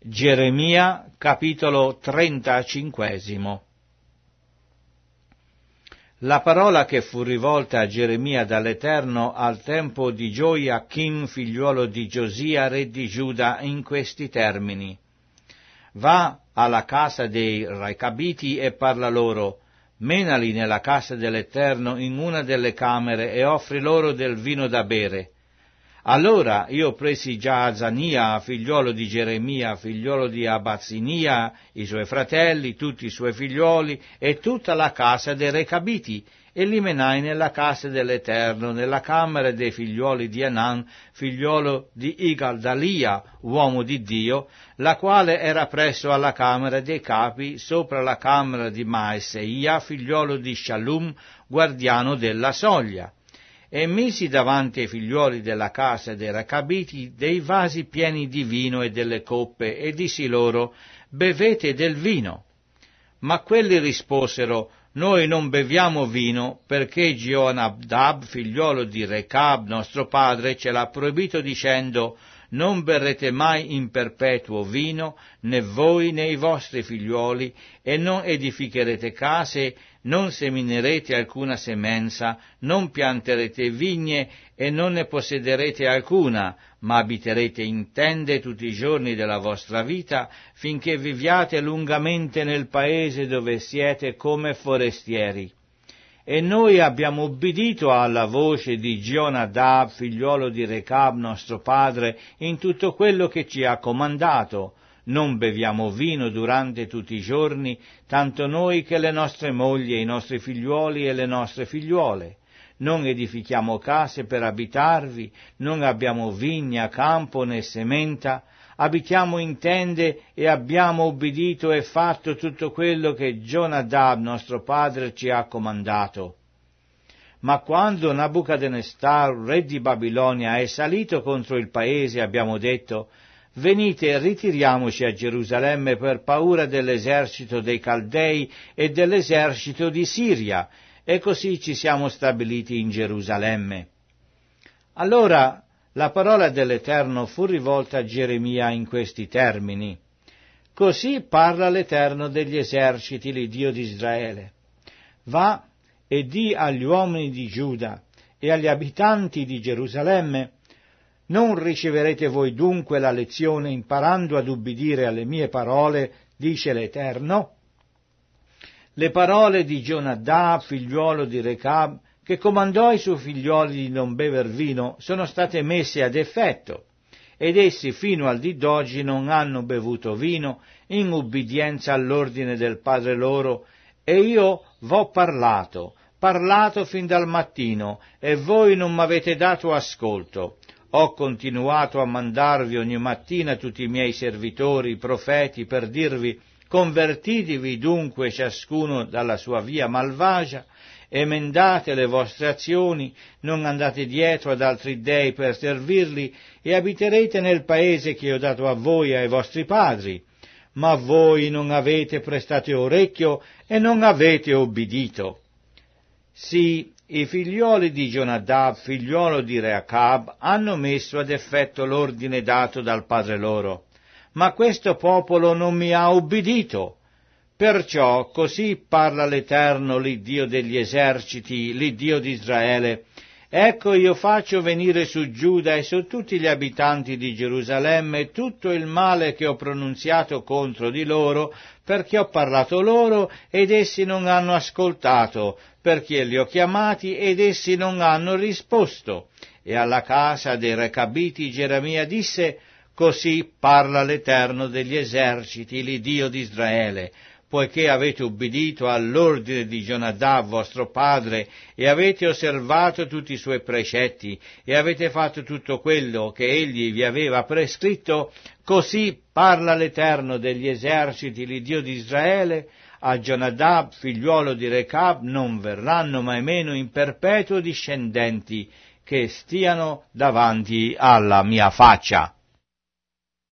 Geremia, capitolo 35. La parola che fu rivolta a Geremia dall'Eterno al tempo di Gioiachim, figliuolo di Giosia, re di Giuda, in questi termini. Va alla casa dei Recabiti e parla loro, menali nella casa dell'Eterno in una delle camere e offri loro del vino da bere. Allora io presi Giazania, figliuolo di Geremia, figliuolo di Abazzinia, i suoi fratelli, tutti i suoi figlioli e tutta la casa dei Recabiti, e li menai nella casa dell'Eterno, nella camera dei figlioli di Anan, figliolo di Igaldalia, uomo di Dio, la quale era presso alla camera dei capi, sopra la camera di Maaseia, figliolo di Shallum, guardiano della soglia. E misi davanti ai figliuoli della casa dei Recabiti dei vasi pieni di vino e delle coppe, e dissi loro, bevete del vino. Ma quelli risposero, noi non beviamo vino, perché Jehonadab, figliuolo di Recab, nostro padre, ce l'ha proibito dicendo, non berrete mai in perpetuo vino, né voi né i vostri figliuoli, e non edificherete case, non seminerete alcuna semenza, non pianterete vigne e non ne possederete alcuna, ma abiterete in tende tutti i giorni della vostra vita, finché viviate lungamente nel paese dove siete come forestieri. E noi abbiamo obbedito alla voce di Jehonadab, figliuolo di Recab, nostro padre, in tutto quello che ci ha comandato. Non beviamo vino durante tutti i giorni, tanto noi che le nostre mogli, i nostri figliuoli e le nostre figliuole. Non edifichiamo case per abitarvi, non abbiamo vigna, campo né sementa, abitiamo in tende e abbiamo obbedito e fatto tutto quello che Jehonadab, nostro padre, ci ha comandato. Ma quando Nabucodonosor, re di Babilonia, è salito contro il paese, abbiamo detto, venite e ritiriamoci a Gerusalemme per paura dell'esercito dei Caldei e dell'esercito di Siria, e così ci siamo stabiliti in Gerusalemme. Allora la parola dell'Eterno fu rivolta a Geremia in questi termini. Così parla l'Eterno degli eserciti, l'Iddio di Israele. Va e di agli uomini di Giuda e agli abitanti di Gerusalemme, non riceverete voi dunque la lezione imparando ad ubbidire alle mie parole, dice l'Eterno? Le parole di Jehonadab, figliuolo di Recab, che comandò ai suoi figlioli di non bever vino, sono state messe ad effetto, ed essi fino al dì d'oggi non hanno bevuto vino, in ubbidienza all'ordine del padre loro, e io v'ho parlato fin dal mattino, e voi non m'avete dato ascolto. Ho continuato a mandarvi ogni mattina tutti i miei servitori, i profeti, per dirvi, convertitevi dunque ciascuno dalla sua via malvagia, emendate le vostre azioni, non andate dietro ad altri dei per servirli, e abiterete nel paese che ho dato a voi e ai vostri padri. Ma voi non avete prestato orecchio e non avete obbedito. Sì, i figlioli di Jehonadab, figliuolo di Recab, hanno messo ad effetto l'ordine dato dal padre loro, ma questo popolo non mi ha obbedito. Perciò così parla l'Eterno, l'Iddio degli eserciti, l'Iddio di Israele. Ecco, io faccio venire su Giuda e su tutti gli abitanti di Gerusalemme tutto il male che ho pronunziato contro di loro, perché ho parlato loro ed essi non hanno ascoltato, perché li ho chiamati ed essi non hanno risposto. E alla casa dei Recabiti Geremia disse, così parla l'Eterno degli eserciti, l'Iddio di Israele. Poiché avete ubbidito all'ordine di Jehonadab vostro padre e avete osservato tutti i suoi precetti e avete fatto tutto quello che egli vi aveva prescritto, così parla l'Eterno degli eserciti, l'Iddio di Israele, a Jehonadab, figliuolo di Recab, non verranno mai meno in perpetuo discendenti che stiano davanti alla mia faccia.